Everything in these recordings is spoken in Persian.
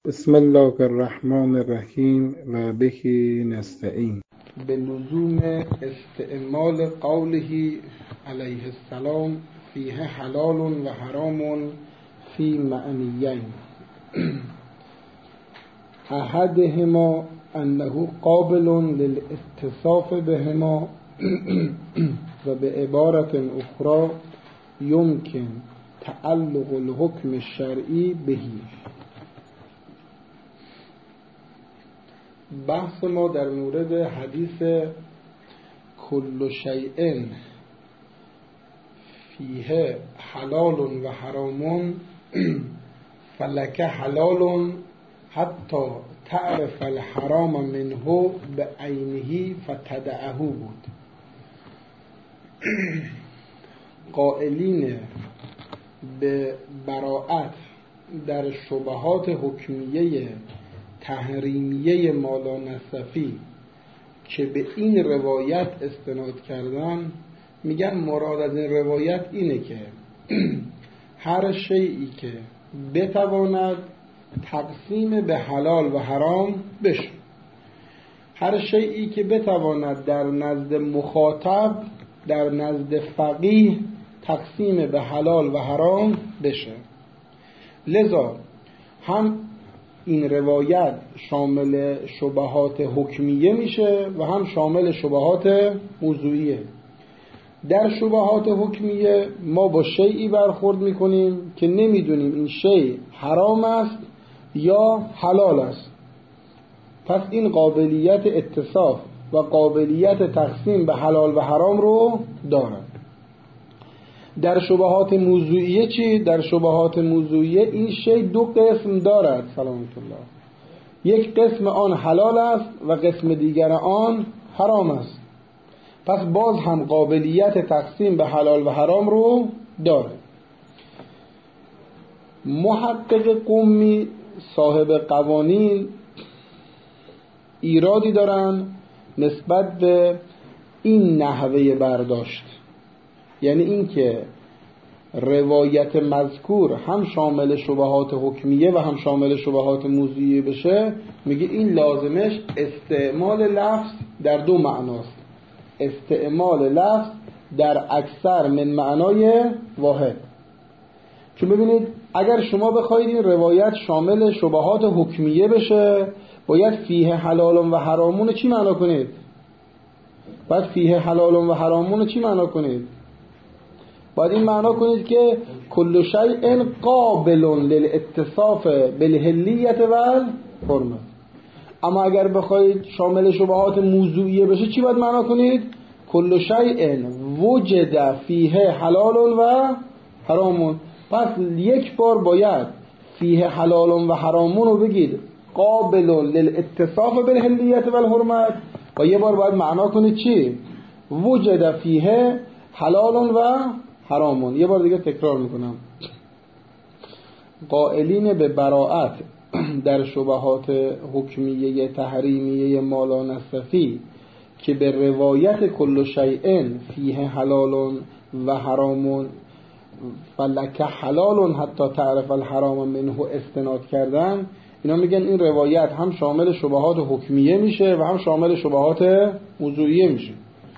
بسم الله الرحمن الرحیم و به نستعین. به لزوم استعمال قوله علیه السلام فیه حلال و حرام فی معنیین. احدهما انه قابل للاتصاف بهما و به عبارت اخرى یمکن تعلق الحکم الشرعی بهی. بحث ما در مورد حدیث کل شیء فیه حلال و حرام فلک حلال حتی تعرف الحرام منه بعینه فتدعه بود. قائلین به براءت در شبهات حکمیه تحریمیه مولا نصفی که به این روایت استناد کردن میگن مراد از این روایت اینه که هر شیئی که بتواند تقسیم به حلال و حرام بشه، هر شیئی که بتواند در نزد مخاطب، در نزد فقیه تقسیم به حلال و حرام بشه. لذا هم این روایت شامل شبهات حکمیه میشه و هم شامل شبهات موضوعیه. در شبهات حکمیه ما با شیئی برخورد میکنیم که نمیدونیم این شیء حرام است یا حلال است، پس این قابلیت اتصاف و قابلیت تقسیم به حلال و حرام رو دارد. در شبهات موضوعیه چی؟ در شبهات موضوعیه این شی دو قسم دارد سلامت الله. یک قسم آن حلال است و قسم دیگر آن حرام است، پس باز هم قابلیت تقسیم به حلال و حرام رو دارد. محقق قمی صاحب قوانین ایرادی دارن نسبت به این نحوه برداشت، یعنی این که روایت مذکور هم شامل شبهات حکمیه و هم شامل شبهات موضوعیه بشه. میگه این لازمش استعمال لفظ در دو معناست، استعمال لفظ در اکثر من معنای واحد. چون ببینید اگر شما بخواید این روایت شامل شبهات حکمیه بشه باید فیه حلال و حرامون چی معنا کنید؟ باید فیه حلال و حرامون چی معنا کنید؟ باید این معنا کنید که کل شیء قابل للاتصاف بالحلیت و الحرمت. اما اگر بخواید شامل شبهات موضوعیه بشه چی باید معنا کنید؟ کل شیء وجد فیه حلال و حرام. پس یک بار باید فیه حلال و حرامون رو بگید قابل للاتصاف بالحلیت و الحرمت و یه بار باید معنا کنید چی؟ وجد فیه حلال و حرامون. یه بار دیگه تکرار میکنم. قائلین به براءت در شبهات حکمیه تحریمیه مولا نصفی که به روایت کل شیء فیه حلال و حرامون فلک حلال حتی تعرف الحرام منه استناد کردن، اینا میگن این روایت هم شامل شبهات حکمیه میشه و هم شامل شبهات موضوعیه میشه.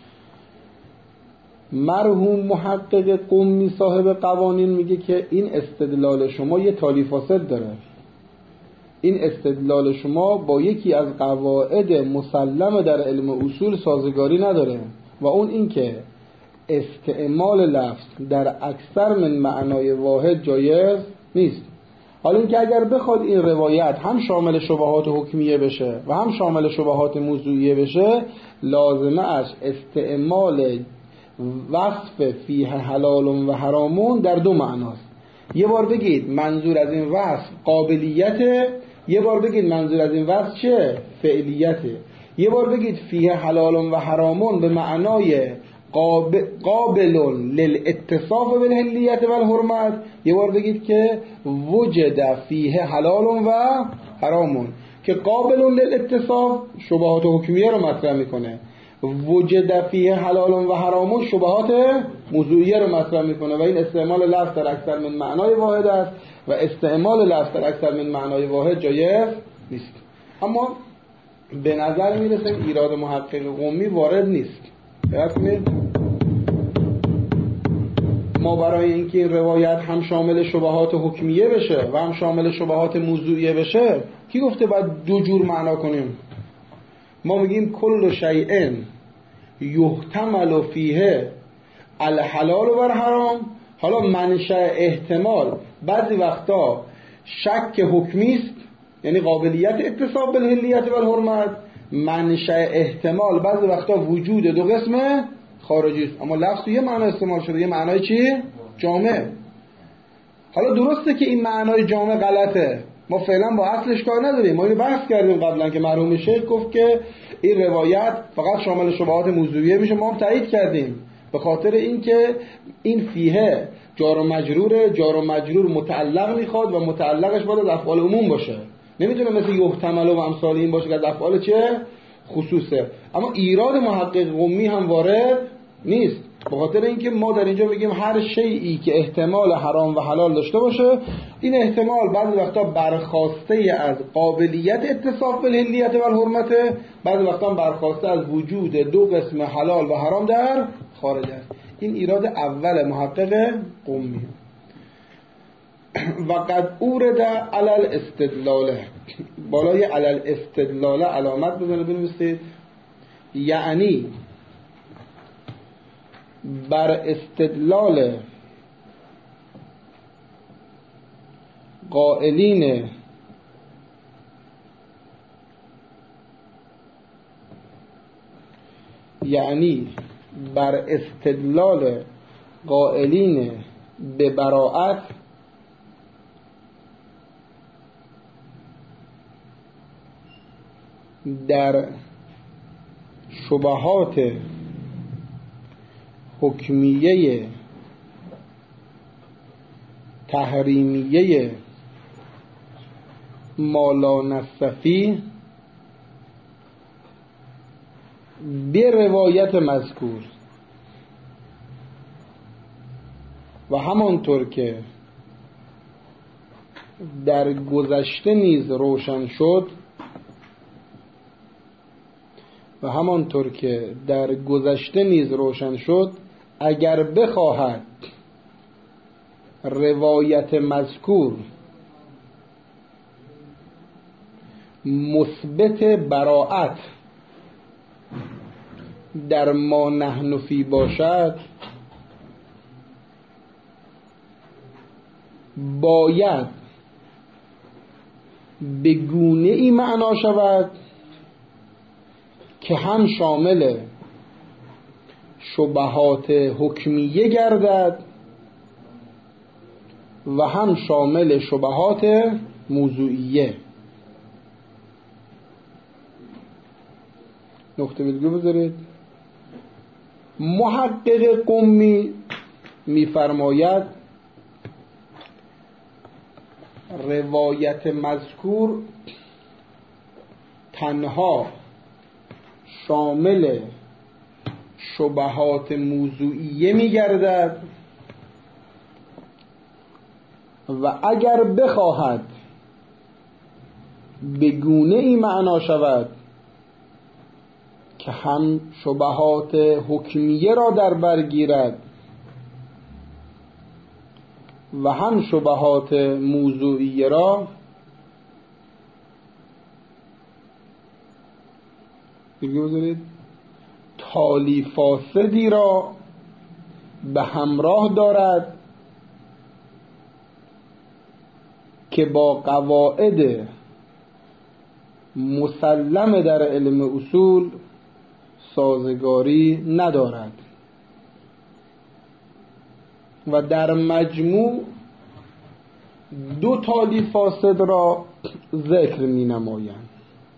مرحوم محقق قمی صاحب قوانین میگه که این استدلال شما یه تالی فاسد داره. این استدلال شما با یکی از قواعد مسلم در علم اصول سازگاری نداره و اون این که استعمال لفظ در اکثر من معنای واحد جایز نیست. حالا اینکه اگر بخواد این روایت هم شامل شبهات حکمیه بشه و هم شامل شبهات موضوعیه بشه لازمه اش استعمال وصف فیه حلال و حرامون در دو معناست. یه بار بگید منظور از این وصف قابلیته، یه بار بگید منظور از این وصف چه؟ فعلیته. یه بار بگید فیه حلال و حرامون به معنای قابل للاتصاف بالحلیت و الحرمت، یه بار بگید که وجد فیه حلال و حرامون که قابل للاتصاف شبهات حکمیه رو مطرح میکنه وجد فیه حلال و حرام شبهات موضوعیه رو مطرح میکنه و این استعمال لفظ در اکثر من معنای واحد است و استعمال لفظ در اکثر من معنای واحد جایز نیست. اما به نظر میرسه ایراد محقق قمی وارد نیست. ما برای اینکه این روایت هم شامل شبهات حکمیه بشه و هم شامل شبهات موضوعیه بشه، کی گفته باید دو جور معنا کنیم؟ ما میگیم کل شیء یحتمل فیه الحلال و الحرام. حالا منشأ احتمال بعضی وقتا شک حکمی است، یعنی قابلیت اتصاب بالحلیت و الحرمت. منشأ احتمال بعضی وقتا وجود دو قسم خارجی است، اما لفظ یه معنی استعمال شده، یه معنای چی؟ جامع. حالا درسته که این معنای جامع غلطه، ما فعلا با اصلش کار نداریم. ما اینو بحث کردیم قبلا که مرحوم شیخ گفت که این روایت فقط شامل شبهات موضوعیه میشه، ما هم تایید کردیم به خاطر اینکه این فیه جار و مجروره، جار و مجرور متعلق میخواد و متعلقش باید از افعال عموم باشه، نمیتونه مثل یحتمل و امثال این باشه که از افعال چه؟ خصوصه. اما ایراد محقق قمی هم وارد نیست، به خاطر اینکه ما در اینجا میگیم هر شیئی که احتمال حرام و حلال داشته باشه، این احتمال بعضی وقتا برخواسته از قابلیت اتصاف بالحلیت و الحرمت، بعضی وقتا برخواسته از وجود دو قسم حلال و حرام در خارج است. این ایراد اول محقق قمی. و قد اورد علی الاستدلال، بالای علی الاستدلال علامت بزنید بنویسید، یعنی بر استدلال قائلین به براءت در شبهات حکمیه تحریمیه ما لا نصفی به روایت مذکور، و همانطور که در گذشته نیز روشن شد، اگر بخواهد روایت مذکور مثبت براءت در ما نحن فی باشد، باید به گونه ای معنا شود که هم شامل شبهات حکمیه گردد و هم شامل شبهات موضوعیه. نقطه ویرگول بذارید. محقق قمی میفرماید روایت مذکور تنها شامل شبهات موضوعیه میگردد و اگر بخواهد به گونه ای معنا شود که هم شبهات حکمیه را در بر گیرد و هم شبهات موضوعیه را، بگذارید، تالی فاسدی را به همراه دارد که با قواعد مسلم در علم اصول سازگاری ندارد و در مجموع دو تالی فاسد را ذکر می نمایند.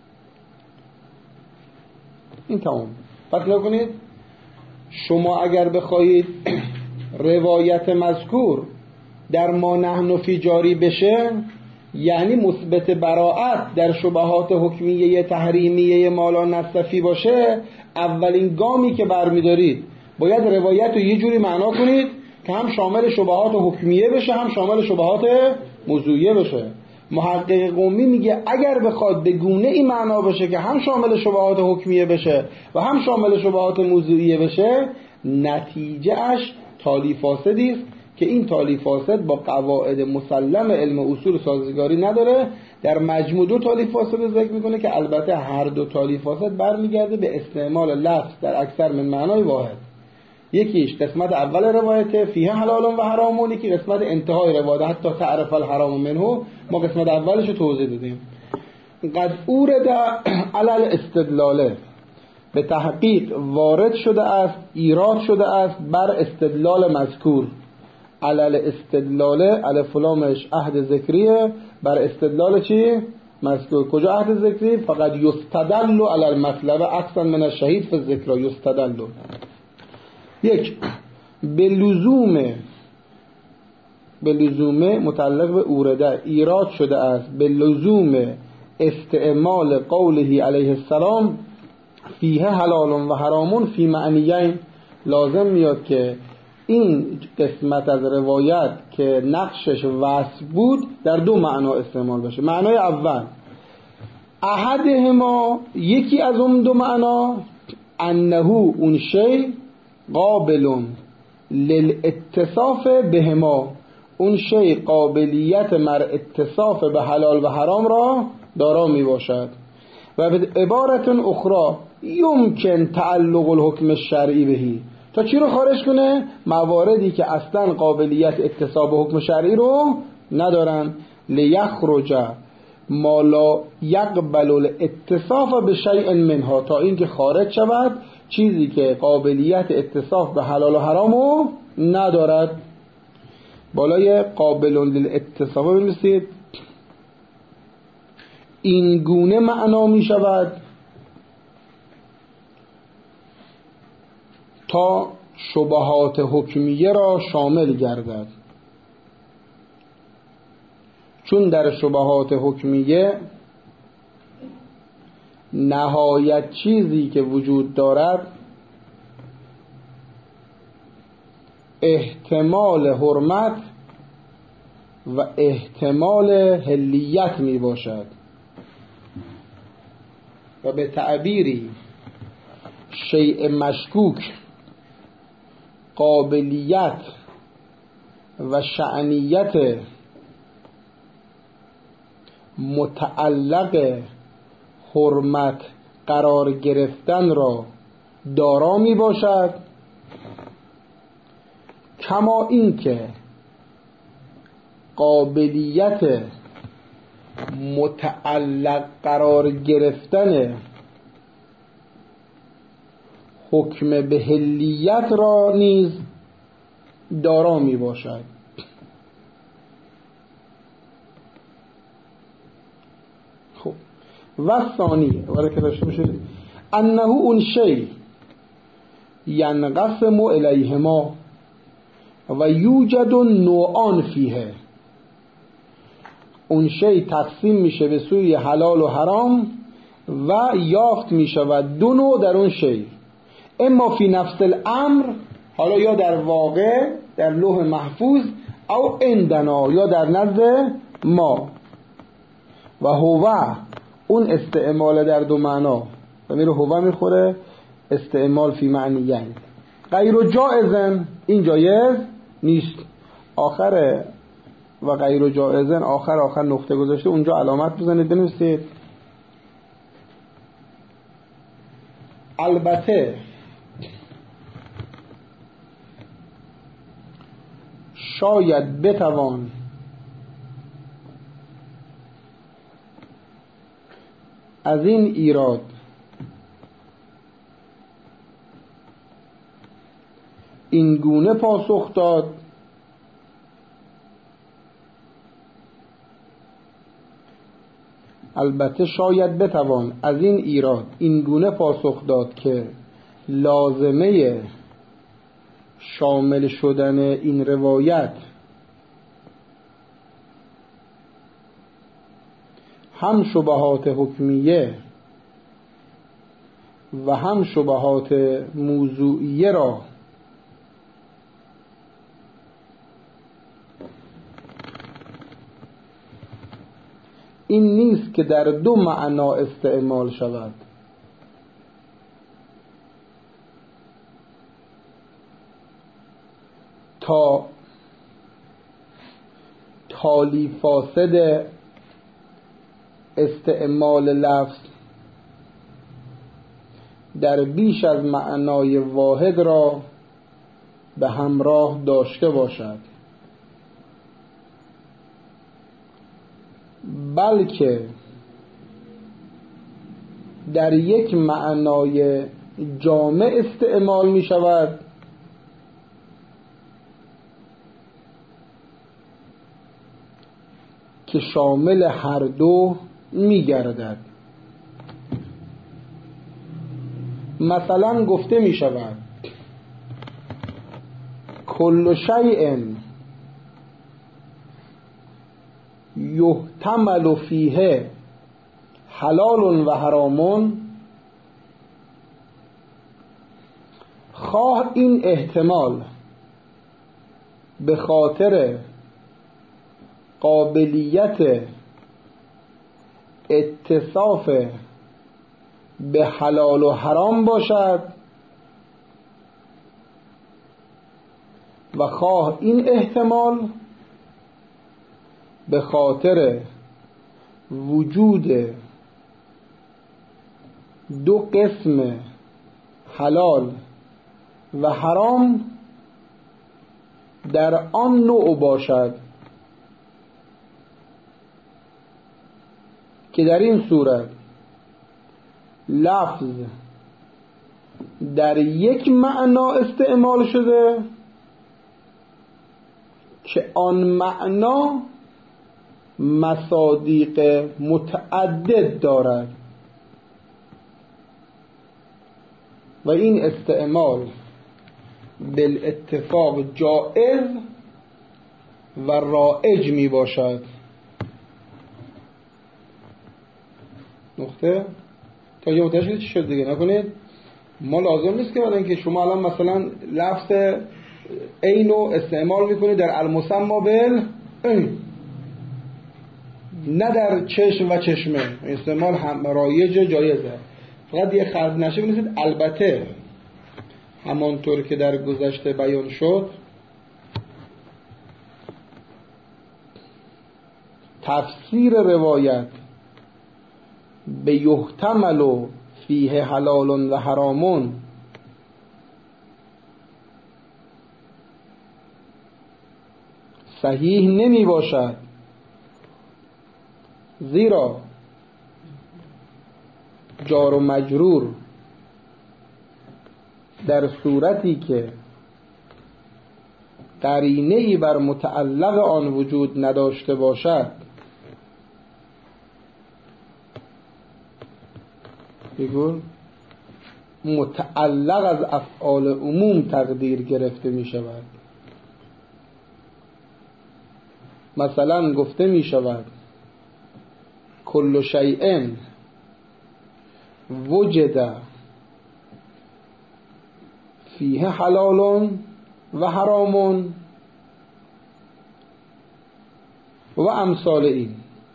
این تمام. پس نکنید شما اگر بخواهید روایت مذکور در ما نحن فی جاری بشه، یعنی مثبت براءت در شبهات حکمیه تحریمیه مالا نصفی باشه، اولین گامی که برمیدارید باید روایت رو یه جوری معنا کنید که هم شامل شبهات حکمیه بشه هم شامل شبهات موضوعیه بشه. محقق قمی میگه اگر بخواد به گونه این معنا بشه که هم شامل شبهات حکمیه بشه و هم شامل شبهات موضوعیه بشه، نتیجه اش تالی فاسدی است که این تالی فاسد با قواعد مسلم علم اصول سازگاری نداره. در مجموع 2 تالی فاسد ذکر میکنه که البته هر 2 تالی فاسد برمیگرده به استعمال لفظ در اکثر من معنای واحد. یکیش قسمت اول روایت فیه حلال و حرام، یکی قسمت انتهای روایت حتی تعرف الحرام منه. ما قسمت اولش رو توضیح دادیم. قد اورد علی الاستدلال، به تحقیق وارد شده است، ایراد شده است بر استدلال مذکور. علی الاستدلال الف لامش عهد ذکریه، بر استدلال چی؟ مذکور. کجا عهد ذکری؟ فقط یستدل علی المطلب احسن من الشهید فی الذکر. یستدل یک به لزوم متعلق به اورده ایراد شده است، به لزوم استعمال قوله علیه السلام فیه حلال و حرام فی معنیین. لازم میاد که این قسمت از روایت که نقشش وصف بود در 2 معنا استعمال بشه. معنای اول احدهما، یکی از اون 2 معنا، انه اون شی قابل للاتصاف بهما، اون شی قابلیت مر اتصاف به حلال و حرام را دارا می باشد. و به عبارت اخرى یمکن تعلق الحکم الشرعی بهی، تا چی رو خارج کنه؟ مواردی که اصلا قابلیت اتصاب به حکم شرعی رو ندارن. لیخرج ما لا یقبل الاتصاف بشیء منها، تا این که خارج شود چیزی که قابلیت اتصاف به حلال و حرام رو ندارد. بالای قابل للاتصاف بنویسید. این گونه معنا می شود تا شبهات حکمیه را شامل گردد، چون در شبهات حکمیه نهایت چیزی که وجود دارد احتمال حرمت و احتمال حلیت می باشد و به تعبیری شیء مشکوک قابلیت و شأنیت متعلق حرمت قرار گرفتن را دارا می باشد، کما این که قابلیت متعلق قرار گرفتن حکم به حلیت را نیز دارا می باشد. خب و ثانی برای که داشته باشید انه اون شی ینقسم الیهما و یوجد نوعان فیه، اون شی تقسیم میشه به سوی حلال و حرام و یافت میشود 2 نوع در اون شی، اما فی نفس الامر، حالا یا در واقع در لوح محفوظ، او عندنا یا در نزد ما. و هو اون استعمال در 2 معنا و میره هو میخوره استعمال فی معنیین غیر جائزن، این جایز نیست. آخر و غیر جائزن آخر نقطه گذاشته، اونجا علامت بزنید بنویسید. البته شاید بتوان از این ایراد این گونه پاسخ داد البته شاید بتوان از این ایراد این گونه پاسخ داد که لازمه شامل شدن این روایت هم شبهات حکمیه و هم شبهات موضوعیه را این نیست که در دو معنا استعمال شود، تا تالی فاسد استعمال لفظ در بیش از معنای واحد را به همراه داشته باشد، بلکه در یک معنای جامع استعمال می شود که شامل هر دو می گردد. مثلا گفته می شود کل شیء یحتمل فیه حلال و حرام، خواه این احتمال به خاطر قابلیت اتصاف به حلال و حرام باشد و خواه این احتمال به خاطر وجود دو قسم حلال و حرام در آن نوع باشد که در این صورت لفظ در یک معنا استعمال شده که آن معنا مصادیق متعدد دارد و این استعمال بالاتفاق جائز و رائج می باشد. نقطه تا یه متوجه چی شد دیگه نکنید. ما لازم نیست که بعد اینکه شما الان مثلا لفظ عین رو استعمال میکنید در المسمى بال عین، نه در چشم و چشمه. استعمال هم رایج جایزه، فقط یه خرد نشه بنویسید البته همانطور که در گذشته بیان شد تفسیر روایت به یحتمل فیه حلال و حرام صحیح نمی باشد، زیرا جار و مجرور در صورتی که قرینه‌ای بر متعلق آن وجود نداشته باشد بگو متعلق از افعال عموم تقدیر گرفته می شود. مثلا گفته می شود کل شیء وجد فیه حلال و حرام و امثال این.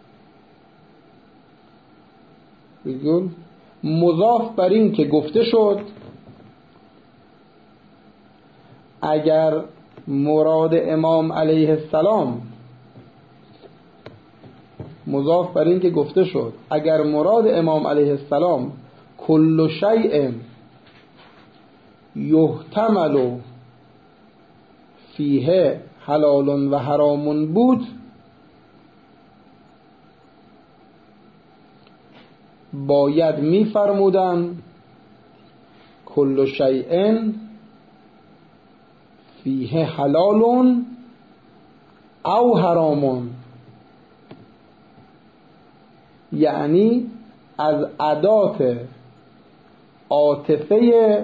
بگو مضاف بر این که گفته شد اگر مراد امام علیه السلام، مضاف بر این که گفته شد اگر مراد امام علیه السلام کل شیء یحتمل فیه حلال و حرام بود، باید می‌فرمودند کل شیء فیه حلال او حرام، یعنی از ادات عاطفه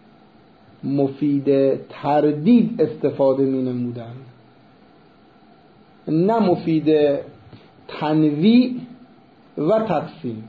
مفید تردید استفاده می نمودن، نه مفید تنویع و تقسیم.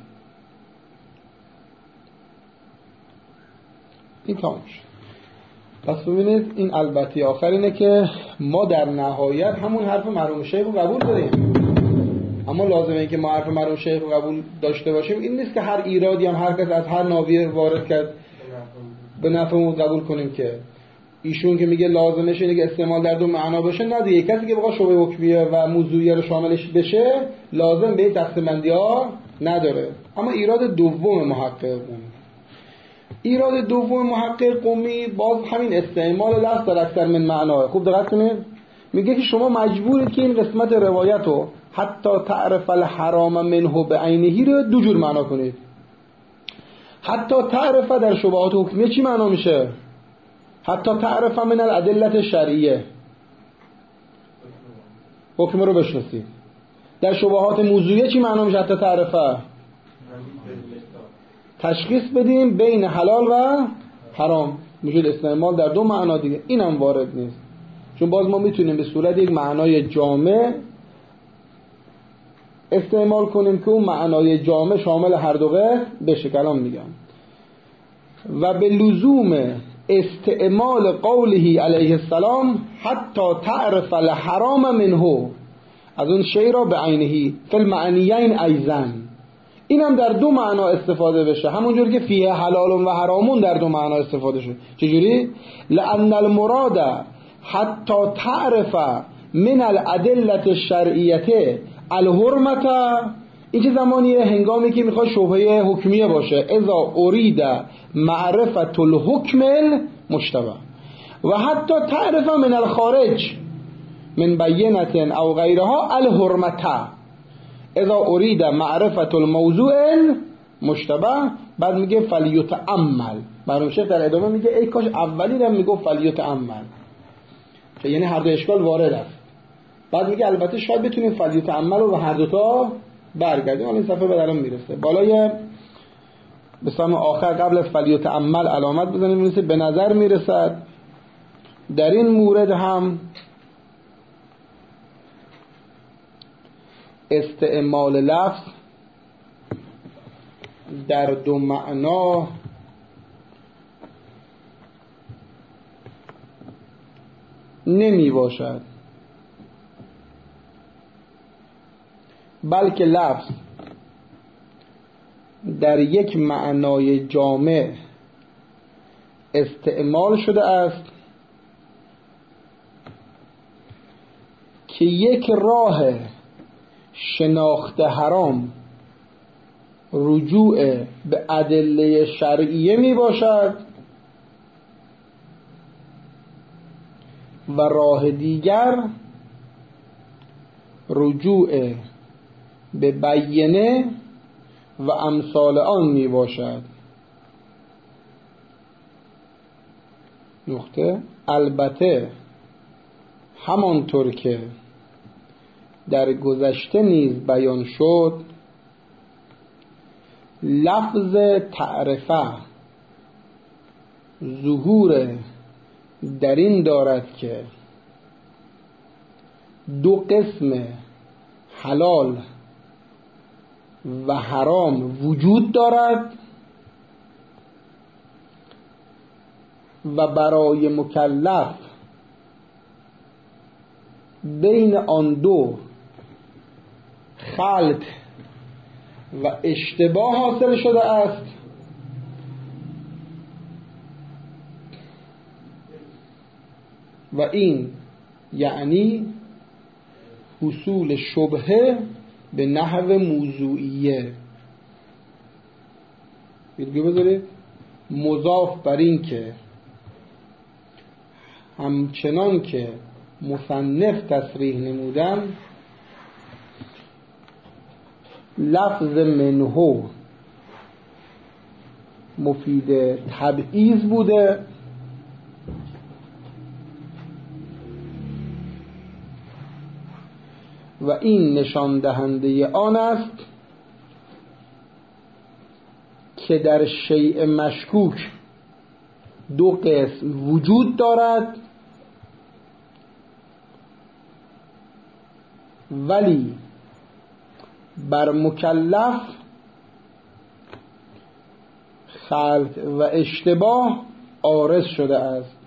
این تمام شد. پس ببینید این البته آخر اینه که ما در نهایت همون حرف مرحوم شیخ رو قبول داریم، اما لازمه این که ما حرف مرحوم شیخ رو قبول داشته باشیم. این نیست که هر ایرادی هم هر کس از هر ناویه وارد کرد به نفعمون قبول کنیم. که ایشون که میگه لازمش اینه که استعمال در دو معنا بشه، نه دیگه. کسی که بخواد شبهه حکمیه و موضوعیه رو شاملش بشه لازم به این تقسیم بندی ها نداره. اما ایراد دوم محقق قومی، ایراد دوم محقق قومی باز همین استعمال لفظ در اکثر من معناه. خوب دقت کنید، میگه که شما مجبورید که این قسمت روایت رو حتی تعرف الحرام منه به عینه رو دو جور معنا کنید. حتی تعرف در شبهات حکمیه چی معنا میشه؟ حتی تعرف من الادله شرعیه، حکم رو بشناسید. در شبهات موضوعیه چی معنا میشه؟ حتی تعرفه تشخیص بدیم بین حلال و حرام. میشه استعمال در دو معنا دیگه. اینم وارد نیست، چون باز ما میتونیم به صورت یک معنای جامع استعمال کنیم که اون معنای جامع شامل هر دو قسم بشه. کلام میگم و به لزوم استعمال قوله علیه السلام حتی تعرف الحرام منه، از اون شی را به عینه فی المعنیین ایزن، اینم در دو معنا استفاده بشه، همونجور که فیه حلال و حرامون در دو معنا استفاده شه. چجوری؟ لأن المراد حتی تعرف من الادله الشرعیه الحرمت، این چه زمانیه؟ هنگامی که میخواد شبهه حکمیه باشه. اذا ارید معرفت الحکم المشتبه. و حتی تعرف من الخارج من بینة او غیرها الحرمت اذا ارید معرفت الموضوع المشتبه. بعد میگه فلیتأمل. مرحوم شیخ در ادامه میگه ای کاش اولی رو میگه فلیتأمل، یعنی هر دو اشکال وارد است. بعد میگه البته شاید بتونیم فلیتأمل رو هر دوتا برگردیم. این صفحه به درم میرسه بالای به سهم آخر قبل از فلیتأمل علامت بزنیم، میرسه به نظر میرسد در این مورد هم استعمال لفظ در دو معنا نمی باشد، بلکه لفظ در یک معنای جامع استعمال شده است که یک راه شناخت حرام رجوع به ادله شرعیه می باشد و راه دیگر رجوع به بیینه و امثال آن می باشد. نقطه. البته همانطور که در گذشته نیز بیان شد، لفظ تعرفه ظهور در این دارد که دو قسم حلال و حرام وجود دارد و برای مکلف بین آن دو خلط و اشتباه حاصل شده است و این یعنی حصول شبهه به نحو موضوعیه. ویدگو بذارید مضاف بر این که همچنان که مصنف تصریح نمودم لفظ منهو مفید تبعیض بوده و این نشان دهنده آن است که در شیء مشکوک دو قسم وجود دارد ولی بر مکلف خلط و اشتباه عارض شده است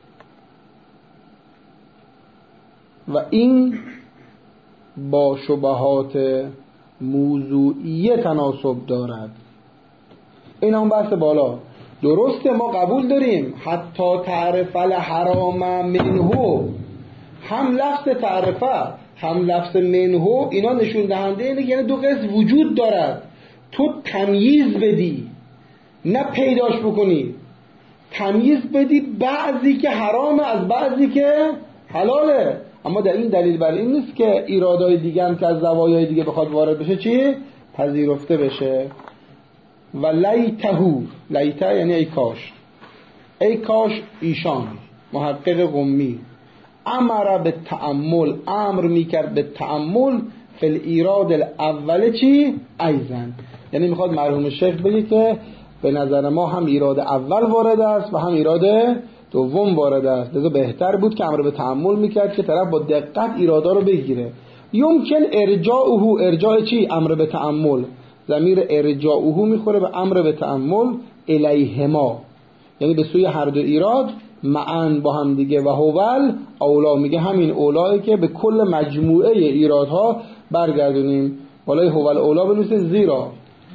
و این با شبهات موضوعیه تناسب دارد. این هم بحث بالا. درسته ما قبول داریم حتی تعرف الحرام منه، هم لفظ تعرفه هم لفظ منه اینا نشون دهنده اینه، یعنی دو قسم وجود دارد، تو تمییز بدی نه پیداش بکنی، تمییز بدی بعضی که حرامه از بعضی که حلاله. اما در این دلیل بر این نیست که ایرادای دیگه هم که از زوایای دیگه بخواد وارد بشه چی؟ پذیرفته بشه. و لیته یعنی ای کاش ایشان محقق قمی امر به تأمل، امر میکرد به تأمل فی الایراد الاول چی؟ ایزن، یعنی میخواد مرحوم شیخ بگه که به نظر ما هم ایراد اول وارد است و هم ایراد دوم وارد است، لذا بهتر بود که امر به تأمل میکرد که طرف با دقت ایرادا رو بگیره. یمکن ارجاعه، ارجاع چی؟ امر به تأمل، ضمیر ارجاعه میخوره به امر به تأمل الیهما، یعنی به سوی هر دو ایراد معن با هم دیگه. و هوال اولا، میگه همین اولایی که به کل مجموعه ایرادها برگردونیم. بالای هوال اولا بنویسه زیرا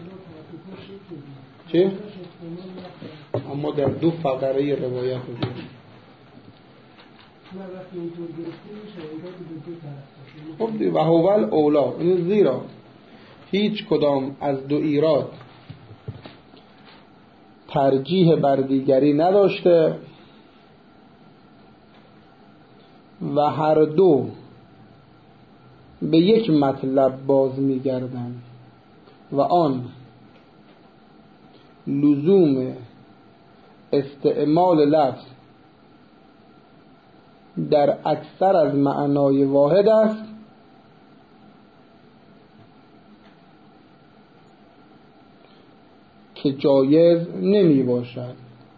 چی؟ اما در دو فقره روایت رو خب و هوال اولا، این زیرا هیچ کدام از دو ایراد ترجیح بر دیگری نداشته و هر دو به یک مطلب باز می‌گردند و آن لزوم استعمال لفظ در اکثر از معنای واحد است که جایز نمی باشد.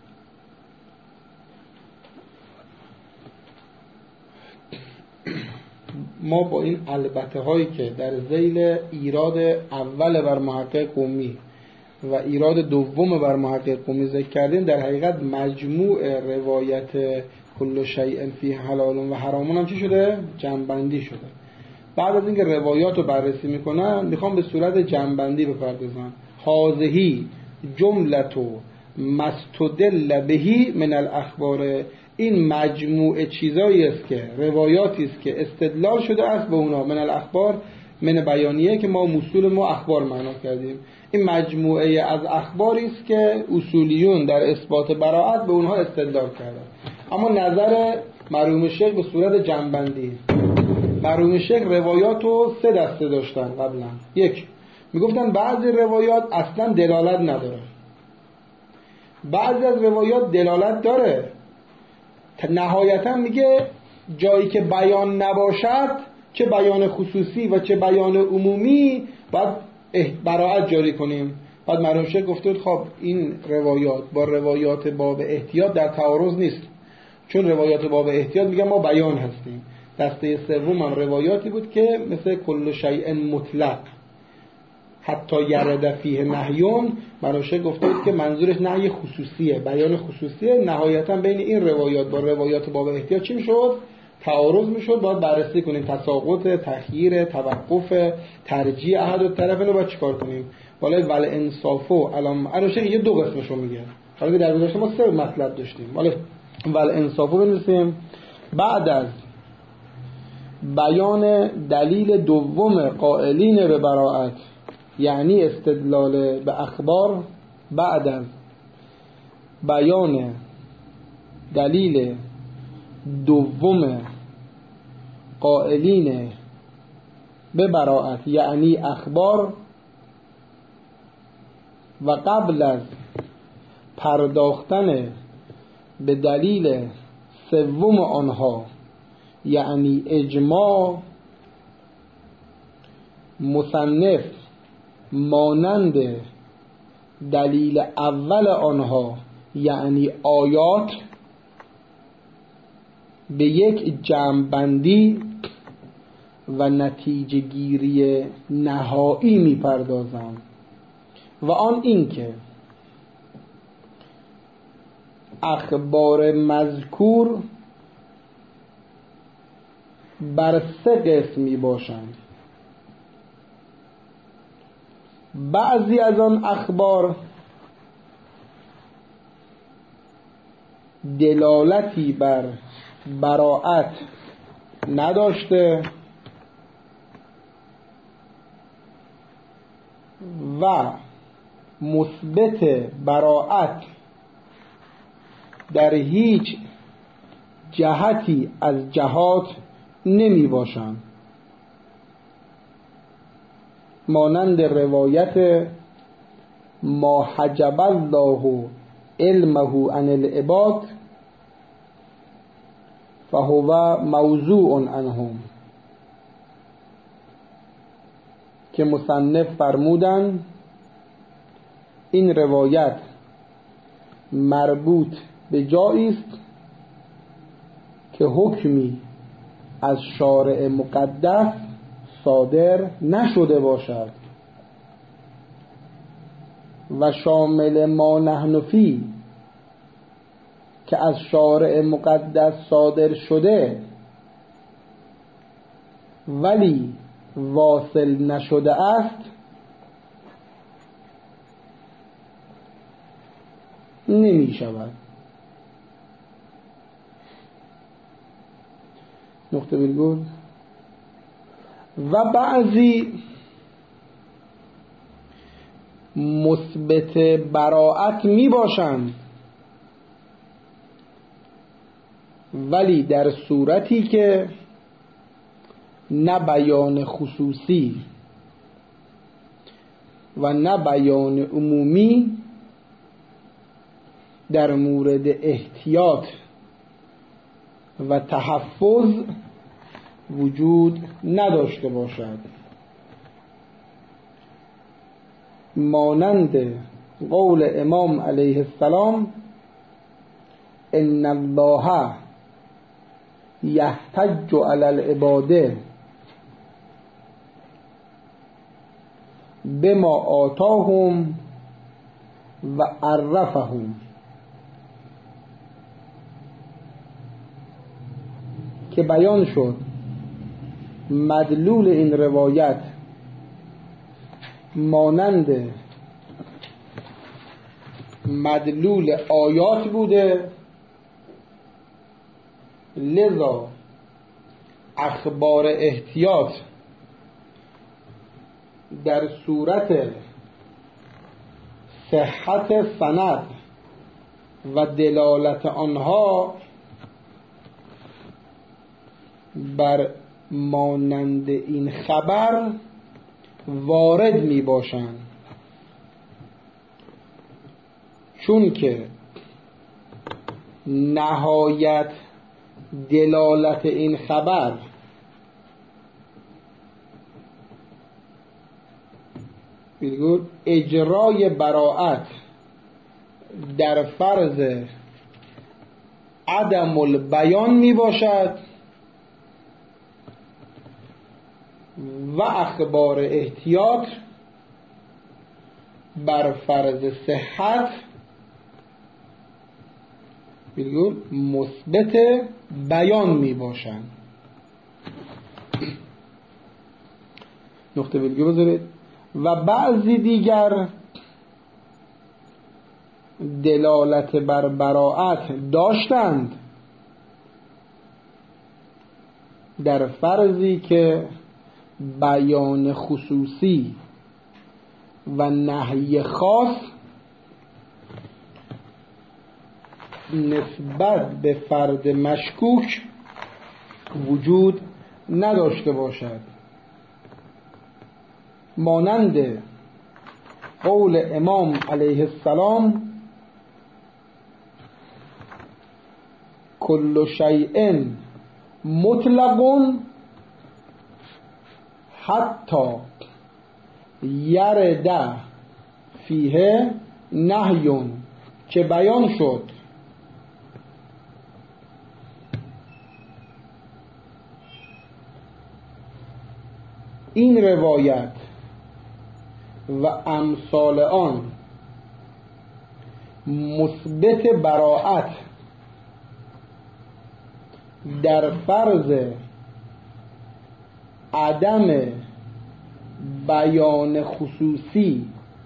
ما با این البته هایی که در ذیل ایراد اول بر محقق قمی و ایراد دوم بر محقق قمی ذکر کردیم، در حقیقت مجموع روایت کل شیء فیه حلال و حرامون هم چی شده؟ جمع‌بندی شده. بعد از اینکه روایات رو بررسی میکنن میخوام به صورت جمع‌بندی بپردازم. هذهی جملتو مستدل بهی من الاخبار، این مجموعه چیزایی است که روایاتی است که استدلال شده است به اونا، من الاخبار من بیانیه که ما اصول ما اخبار معنا کردیم، این مجموعه از اخباری است که اصولیون در اثبات براءت به اونها استدلال کردن. اما نظر مرحوم شیخ به صورت جمع‌بندی، مرحوم شیخ روایات رو سه دسته داشتن قبلا. یک، میگفتن بعضی روایات اصلا دلالت نداره، بعضی از روایات دلالت داره، نهایتا میگه جایی که بیان نباشد، چه بیان خصوصی و چه بیان عمومی، باید براءت جاری کنیم. بعد مرحوم شیخ گفته خب این روایات با روایات باب احتیاط در تعارض نیست، چون روایات باب احتیاط میگن ما بیان هستیم. دسته سوم هم روایاتی بود که مثل کل شیء مطلق حتی یرد فیه نهیون، مرحوم شیخ گفته بود که منظورش نهی خصوصیه، بیان خصوصیه. نهایتا بین این روایات با روایات باب احتیاط چی میشد؟ تعارض میشد. باید بررسی کنیم تساقط، تخییر، توقف، ترجیح احد الطرفین رو باید چیکار کنیم. بالای ول انصافو الان مرحوم یه دو قسمشو میگه، حالا که در گذشته ما سه مطلب داشتیم. بالای ول انصافو بنویسیم بعد از بیان دلیل دوم قائلین به براءت، یعنی استدلال به اخبار، بعد از بیان دلیل دوم قائلین به براءت یعنی اخبار، و قبل از پرداختن به دلیل سوم آنها یعنی اجماع، مصنف مانند دلیل اول آنها یعنی آیات به یک جمع‌بندی و نتیجه گیری نهایی میپردازم و آن این که اخبار مذکور بر 3 قسم می باشند. بعضی از آن اخبار دلالتی بر براءت نداشته و مثبت براءت در هیچ جهتی از جهات نمی باشند، مانند روایت ما حجب الله علمه عن العباد فهو موضوع عنهم که مصنف فرمودند این روایت مربوط به جایی است که حکمی از شارع مقدس صادر نشده باشد و شامل ما نحن فی که از شارع مقدس صادر شده ولی واصل نشده است نمی شود. نقطه ویرگول. و بعضی مثبت براءت می باشند ولی در صورتی که نه بیان خصوصی و نه بیان عمومی در مورد احتیاط و تحفظ وجود نداشته باشد، مانند قول امام علیه السلام ان الله یحتج علی العباد بما آتاهم و عرفهم، که بیان شد مدلول این روایت مانند مدلول آیات بوده، لذا اخبار احتیاط در صورت صحت سند و دلالت آنها بر مانند این خبر وارد می باشند، چون که نهایت دلالت این خبر اجرای براءت در فرض عدم البیان می باشد و اخبار احتیاط بر فرض صحت مثبت بیان می باشند. نقطه ویرگول بذارید. و بعضی دیگر دلالت بر براءت داشتند در فرضی که بیان خصوصی و نهی خاص نسبت به فرد مشکوک وجود نداشته باشد، مانند قول امام علیه السلام کل شیء مطلق حتی یرد فیه نهی، که بیان شد این روایت و امثال آن مثبت براءت در فرض عدم بیان خصوصی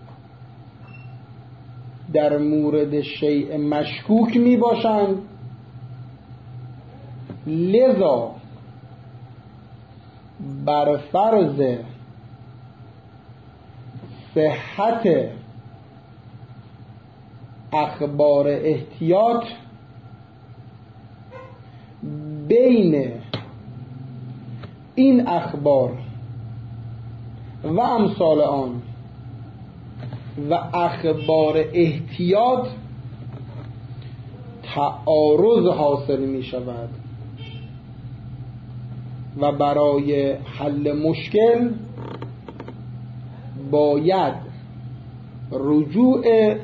در مورد شیء مشکوک می باشند، لذا بر فرض صحت اخبار احتیاط بین این اخبار و امثال آن و اخبار احتیاط تعارض حاصل می شود و برای حل مشکل باید رجوع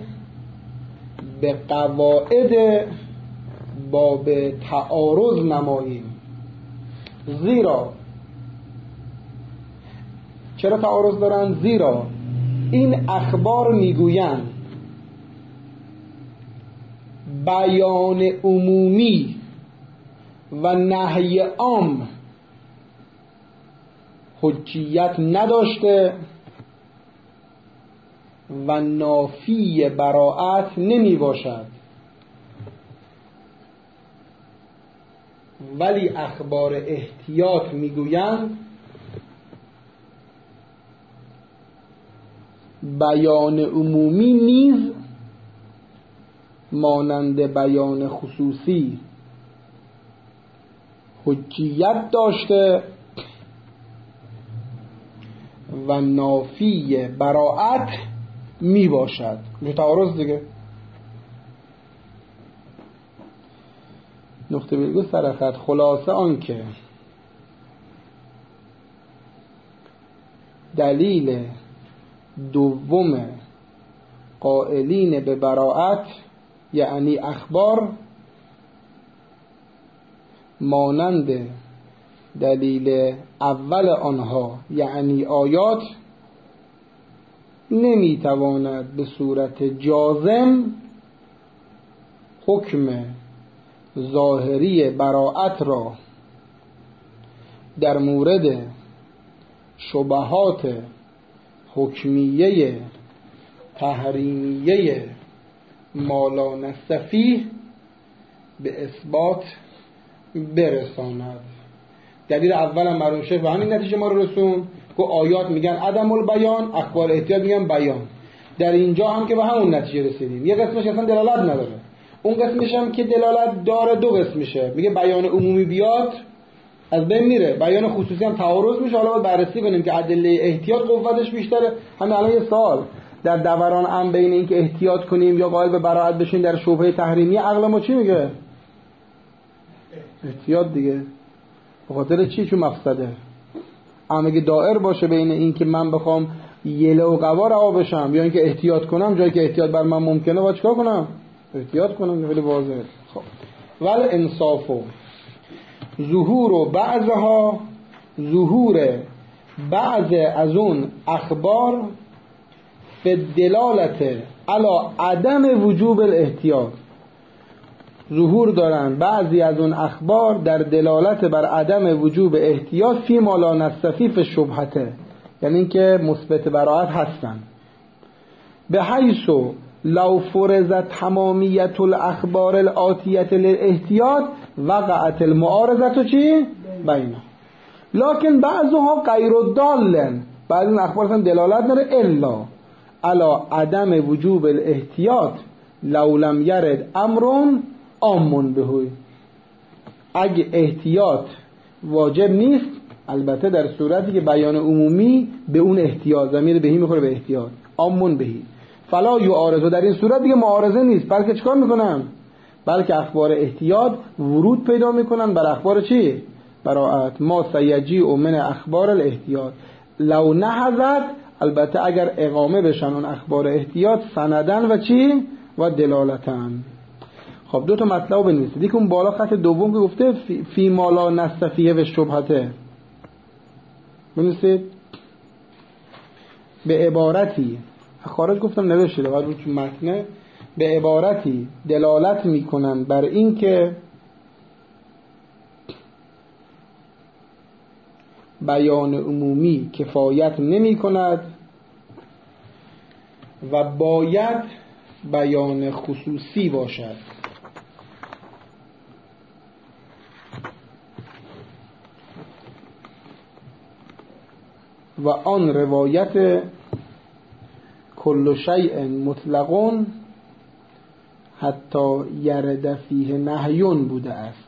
به قواعد باب تعارض نماییم. زیرا چرا تعارض دارن؟ زیرا این اخبار میگویند بیان عمومی و نهی عام حجیت نداشته و نافی براءت نمی باشد، ولی اخبار احتیاط میگویند بیان عمومی نیز مانند بیان خصوصی حجیت داشته و نافی براءت می باشد. میشه تعارض دیگه. نقطه ویرگول سر خط. خلاصه آن که دلیل دوم قائلین به براءت یعنی اخبار مانند دلیل اول آنها یعنی آیات نمیتواند به صورت جازم حکم ظاهری براءت را در مورد شبهات حکمیه تحریمیه مالا نصفی به اثبات برساند. دلیل اول هم معلوم شد و همین نتیجه ما رو رسون که آیات میگن عدم البیان، اخبار احتیاط میگن بیان. در اینجا هم که به همون نتیجه رسیدیم. یه قسمش اصلا دلالت نداره، اون قسمش هم که دلالت داره دو قسم میشه. میگه بیان عمومی بیاد از بین میره، بیان خصوصی هم تعارض میشه. حالا باید بررسی کنیم که ادله احتیاط قوتش بیشتره. همین الان یه سوال در دوران هم بین این که احتیاط کنیم یا قائل به براءت بشین در شبهه تحریمی، عقل ما چی میگه؟ احتیاط دیگه. به خاطر چی؟ چون مفسده. اما اگه دائر باشه بین این که من بخوام یله و قوا رها بشم یا اینکه احتیاط کنم، جایی که احتیاط بر من ممکنه باید چیکار کنم؟ احتیاط کنم. خیلی واضحه. خب ول انصافو ظهور و بعضها، ظهور بعض از اون اخبار به دلالت علی عدم وجوب الاحتیاط، ظهور دارن بعضی از اون اخبار در دلالت بر عدم وجوب احتیاط فی ما لا نستفی فی شبهته، یعنی اینکه مثبت براءت هستن. به حیث لو فرضت تمامیت الاخبار الاتیه للاحتیاط وقعت المعارضه چی؟ بینه. لکن بعضها غیر الدال، بعضی این اخبار اصلا دلالت نداره الا علی عدم وجوب الاحتیاط لو لم یرد امر عام بهوی. اگه احتیاط واجب نیست، البته در صورتی که بیان عمومی به اون احتیاط ضمیر بهی میخوره به احتیاط عام بهی فلا یعارض، در این صورت دیگه معارضه نیست، بلکه چیکار میکنن؟ بلکه اخبار احتیاط ورود پیدا میکنن بر اخبار چی؟ براءت. ما سیجیء من اخبار الاحتیاط لو نهضت، البته اگر اقامه بشن اون اخبار احتیاط سندن و چی؟ و دلالتن. خب دو تا مطلب بنویسید. یکی اون بالا خط دوم که گفته فی ما لا نستفیه و شبهته، بنویسید به عبارتی خارج گفتم نوشته و رو تو متن، به عبارتی دلالت میکنن بر این که بیان عمومی کفایت نمی کند و باید بیان خصوصی باشد. و آن روایت کل شیء مطلقون حتی یرد فیه نهیون بوده است.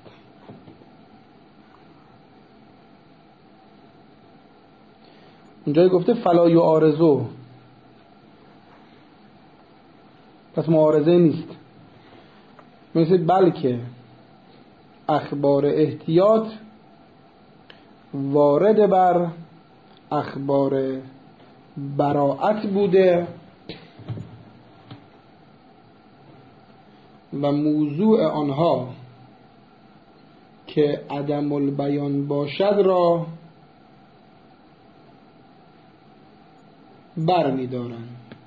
اونجای گفته فلا یعارضو، پس معارضه نیست. مثل بلکه اخبار احتیاط وارد بر اخبار براءت بوده و موضوع آنها که عدم البیان باشد را بر می دارن.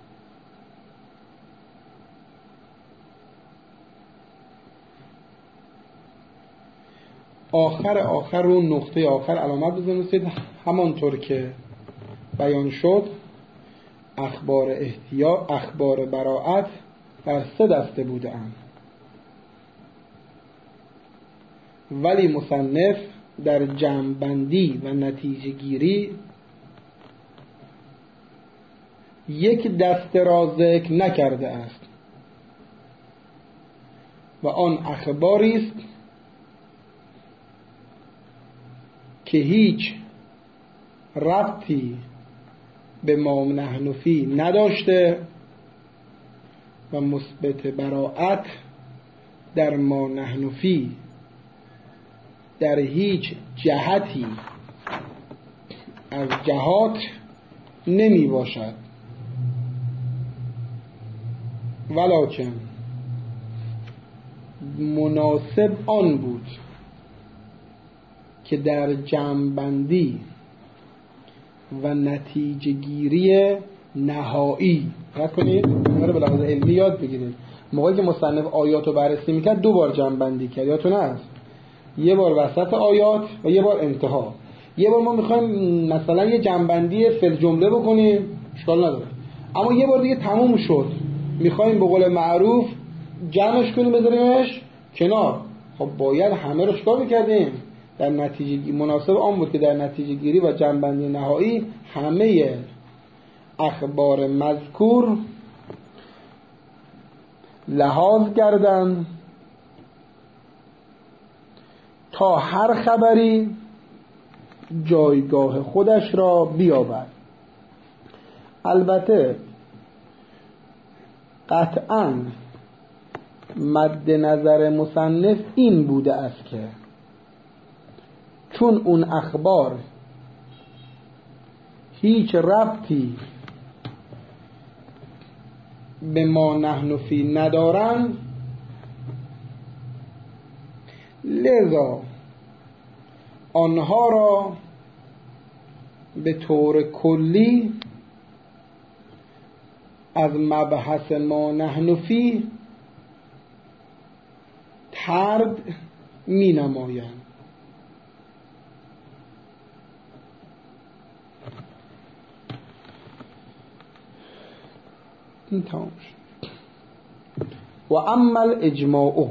آخر رو نقطه آخر علامت بزنید. همانطور که بیان شد اخبار احتیاط، اخبار براءت در 3 دسته بوده اند، ولی مصنف در جمع‌بندی و نتیجه گیری یک دسته را ذکر نکرده است و آن اخباری است که هیچ ربطی به ما نحن فی نداشته و مثبت براءت در ما نحن فی در هیچ جهتی از جهات نمی باشد، ولکن مناسب آن بود که در جمع‌بندی و نتیجه گیری نهایی کنید، اینو به لحاظ علمی یاد بگیرید. موقعی که مصنف آیات رو بررسی میکرد 2 بار جمع‌بندی کرد، یادتون هست؟ یه بار وسط آیات و یه بار انتها. یه بار ما میخوایم مثلا یه جمع‌بندی فل جمله بکنیم، اشکال نداره، اما یه بار دیگه تموم شد میخوایم به قول معروف جمعش کنیم بذاریمش کنار. خب باید همه رو چکار میکردیم؟ در نتیجه مناسب آن بود که در نتیجه گیری و جمع‌بندی نهایی همه اخبار مذکور لحاظ کردند تا هر خبری جایگاه خودش را بیابد. البته قطعاً مد نظر مصنف این بوده است که چون اون اخبار هیچ ربطی به ما نحن فی ندارن، لذا آنها را به طور کلی از مبحث ما نحن فی طرد می نمایند. این تمام شد. و اما الاجماع،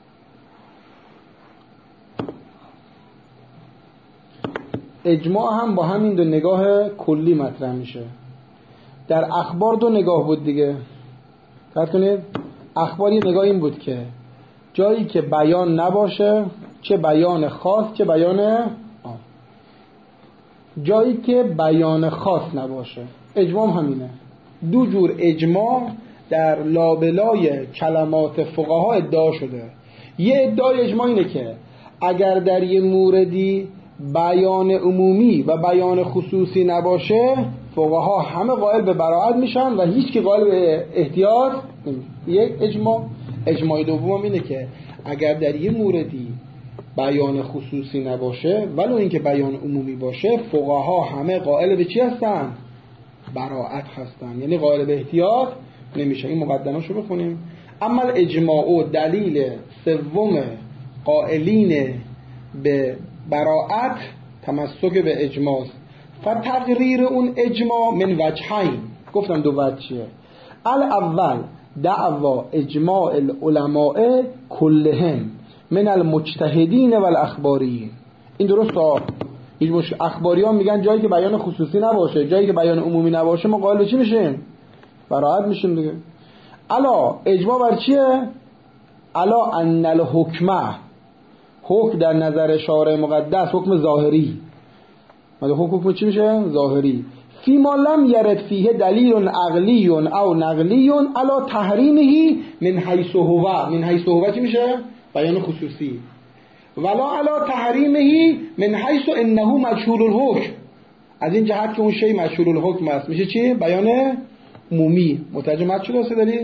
اجماع هم با همین 2 نگاه کلی مطرح میشه. در اخبار 2 نگاه بود دیگه، فرض کنید اخبار یه نگاه این بود که جایی که بیان نباشه، چه بیان خاص چه بیان عام، جایی که بیان خاص نباشه. اجماع همینه. 2 جور اجماع در لابلای کلمات فقها ادعا شده. یه ادعای اجماع اینه که اگر در یه موردی بیان عمومی و بیان خصوصی نباشه فقها همه قائل به براءت میشن و هیچ کی قائل به احتیاط نمیشه. یک اجماع. اجماع دوم اینه که اگر در یه موردی بیان خصوصی نباشه ولو اینکه بیان عمومی باشه فقها همه قائل به چی هستن؟ براعت هستن، یعنی قائل به احتیاط نمیشه. این مقدمه‌شو بخونیم. اما اجماع و دلیل سوم قائلین به براعت تمسک به اجماع، فتقریر اون اجماع من وجهین. گفتم دو وجهه. الاول دعوا اجماع العلماء کلهم من المجتهدین و الاخباریین. این درسته. اخباریان میگن جایی که بیان خصوصی نباشه، جایی که بیان عمومی نباشه، ما قائل به چی میشیم؟ براعت میشیم دیگه. الا اجماع بر چیه؟ الا ان الحکمه، حکم در نظر شارع مقدس حکم ظاهری. حکم چی میشه؟ ظاهری. فی ما لم یرد فیه دلیل عقلی او نقلی علی تحریمه من حیث هو. من حیث هو چی میشه؟ بیان خصوصی. ولا علی تحریمه من حیث انه مجهول الحکم، از این جهت که اون شی مجهول الحکم است میشه چی؟ بیان عمومی. مترجم شده است داری؟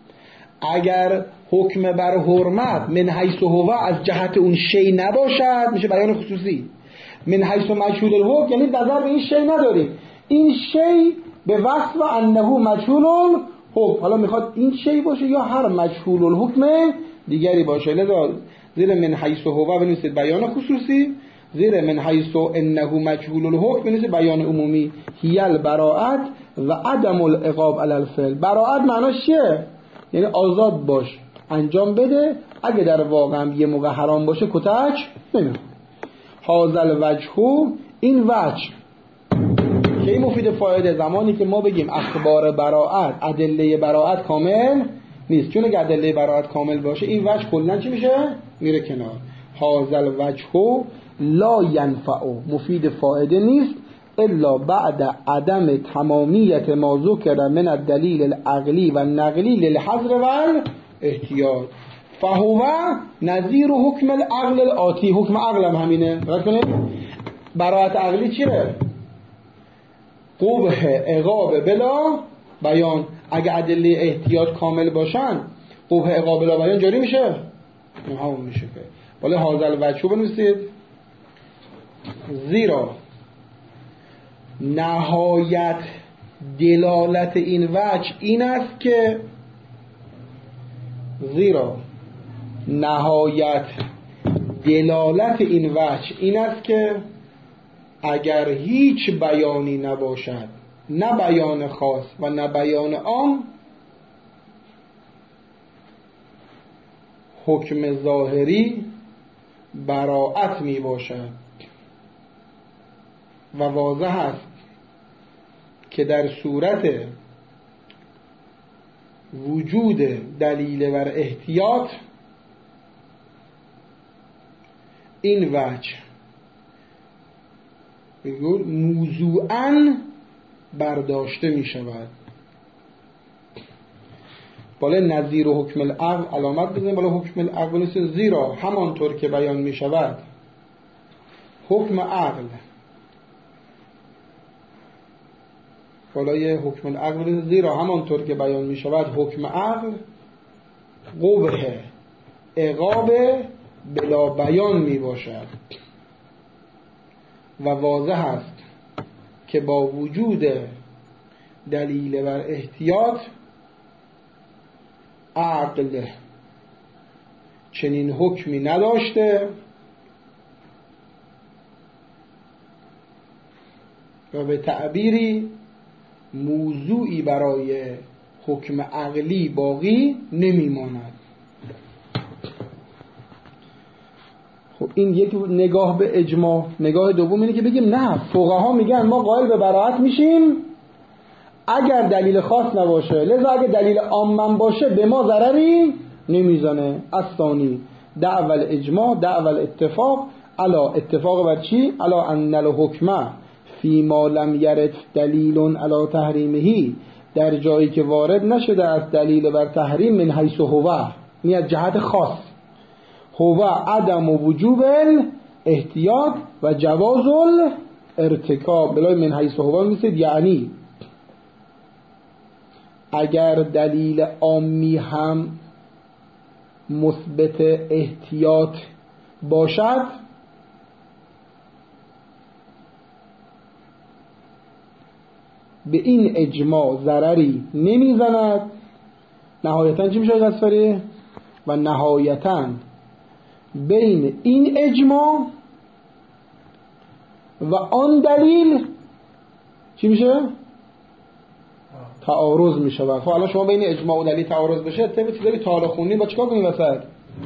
اگر حکم بر حرمت من حیث هو از جهت اون شی نباشد میشه بیان خصوصی. من حیث مجهول الحکم یعنی نظر به این شی نداریم، این شی به وصف انه مجهول الحکم، حالا میخواد این شی باشه یا هر مجهول الحکم دیگری باشه. لذا زیر من حیث هو بنویسید بیان خصوصی، زیر من حیث انه مجهول الحکم بنویسید بیان عمومی. هی البراءت و عدم العقاب علی الفعل. براءت معناش چیه؟ یعنی آزاد باش، انجام بده، اگه در واقع یه موقع حرام باشه کتک نمیخوره. هذا الوجه، این وجه که مفید فایده زمانی که ما بگیم اخبار براءت، ادله براءت کامل نیست، چون اگه ادله براءت کامل باشه این وجه کلا چی میشه؟ میره کنار. هذا الوجه لا ینفع، مفید فایده نیست الا بعد عدم تمامیت ما ذکر من الدلیل العقلی و النقلی للحظر و الاحتیاط. فهو نظیر حکم العقل الآتی. حکم عقل هم همینه. رد کنید. براءت عقلی چیه؟ قبح عقاب بلا بیان. اگه ادله احتیاط کامل باشن قبح عقاب بلا بیان جاری میشه؟ همون میشه که ولی هذا الوجه بنویسید. زیرا نهایت دلالت این وجه این است که اگر هیچ بیانی نباشد، نه بیان خاص و نه بیان عام، حکم ظاهری براءت می باشد. و واضح است که در صورت وجود دلیل بر احتیاط این وجه موضوعاً برداشته می شود. بالا نظیر و حکم العقل علامت بزنیم، بالا حکم العقل نیست. زیرا همانطور که بیان می شود حکم عقل، بالای حکم العقل، زیرا همانطور که بیان می شود حکم عقل قبح عقاب بلا بیان می باشد. و واضح است که با وجود دلیل بر احتیاط عقل چنین حکمی نداشته و به تعبیری موضوعی برای حکم عقلی باقی نمیماند. خب این یک نگاه به اجماع. نگاه دوم اینه که بگیم نه، فقها میگن ما قائل به براءت میشیم اگر دلیل خاص نباشه، لذا اگر دلیل عام باشه به ما ضرری نمیزنه. الثانی دعوی الاجماع دعوی الاتفاق. الا اتفاق بر چی؟ الا ان الحکم فی ما لم یرد دلیل علی تحریمه، در جایی که وارد نشده از دلیل بر تحریم من حیث هو، یعنی از جهت خاص، هو عدم وجوب احتیاط و جواز الارتکاب. بلای من حیث هو میسید یعنی اگر دلیل عامی هم مثبت احتیاط باشد به این اجماع ضرری نمیزند. نهایتاً چی میشه غسفری؟ و نهایتاً بین این اجماع و آن دلیل چی میشه؟ تعارض میشه. خب الان شما بین اجماع و دلیل تعارض بشه، طبق چیزی که تعارض خوندیم با چیکار کنیم وسط؟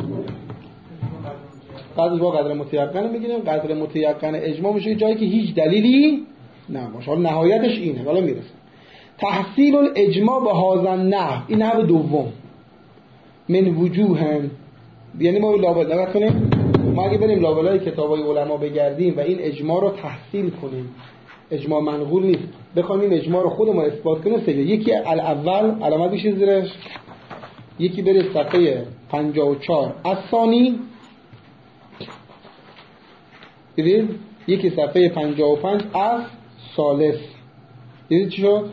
بعضی با قدر متیقن میگیریم. قدر متیقن اجماع میشه جایی که هیچ دلیلی نباشه. حالا نهایتش اینه، حالا میرسه تحصیل الاجماع به هذا النحو. این نحو دوم من وجوه، یعنی ما لابد کنیم، ما اگه بریم لابلای کتابای علما بگردیم و این اجماع رو تحصیل کنیم، اجماع منقول نیست، بخوایم این اجماع رو خودمون اثبات کنیم، یکی الاول علامت بشه زیرش، یکی بره صفحه 54 الثانی، دیدید؟ یکی صفحه 55 از ثالث. دیدید چی شد؟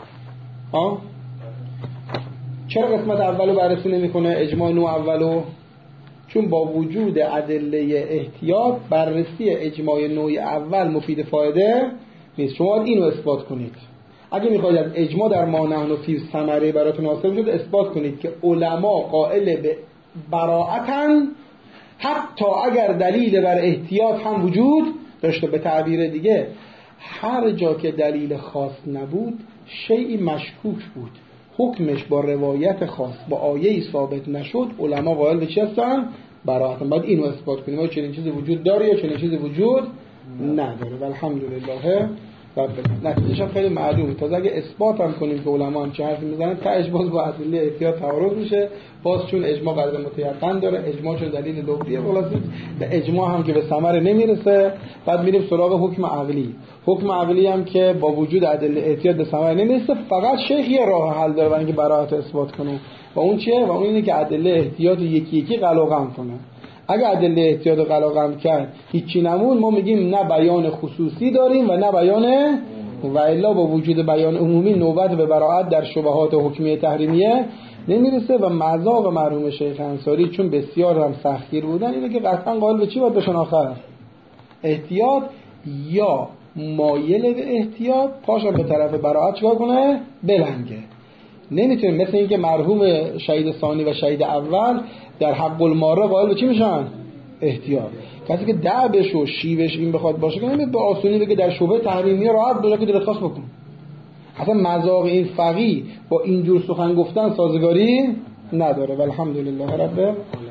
چرا قسمت اولو بررسی نمی‌کنه اجماع نوع اولو؟ چون با وجود ادله احتیاط بررسی اجماع نوع اول مفید فایده نیست. شما اینو اثبات کنید. اگه می‌خواید از اجماع در ما نحن فی ثمره براتون حاصل شد، اثبات کنید که علما قائل به براءتن حتی اگر دلیل بر احتیاط هم وجود داشته. به تعبیر دیگه هر جا که دلیل خاص نبود شیئی مشکوک بود، حکمش با روایت خاص با آیه‌ای ثابت نشد، علما قائل به چی هستن؟ براءتن. بعد اینو اثبات کنیم آیا چنین چیزی وجود داره یا چنین چیزی وجود نداره. والحمدلله رب نتیجهش هم خیلی معلومه. تازه اگه اثبات هم کنیم که علما هم چه حرفی میزنن، تهش باز با ادله احتیاط تعارض میشه. باز چون اجماع قدر متیقن داره، اجماع چون دلیل لفظیه، خلاص به اجماع هم که به ثمره نمیرسه. بعد میریم سراغ حکم عقلی. حکم عقلی هم که با وجود ادله احتیاط به ثمره نمیرسه. فقط شیخ یه راه حل داره برای اینکه براءت اثبات کنه، و اون چیه؟ و اون اینه که ادله احتیاط یکی یکی قلقم کنه. اگه ادله احتیاط قلقم کرد هیچی نمون، ما میگیم نه بیان خصوصی داریم و نه بیان، و الا با وجود بیان عمومی نوبت به براءت در شبهات حکمیه تحریمیه نمیرسه. و مذاق مرحوم شیخ انصاری چون بسیار هم سختگیر بودن اینه که قطعا قائل به چی باید بشن آخر؟ احتیاط، یا مایل به احتیاط پاشم به طرف براءت چیکار کنه؟ بلنگه. نمیتونیم مثل اینکه مرحوم شهید ثانی و شهید اول در حق الماره قائل به چی میشن؟ احتیاط. کسی که دعبش و شیوش این بخواد باشه که نمیاد به آسونی بگه در شبهه تحریمیه راحت باشه که دلت خواست بکن. اصلا مذاق این فقیه با اینجور سخن گفتن سازگاری نداره. والحمدلله رب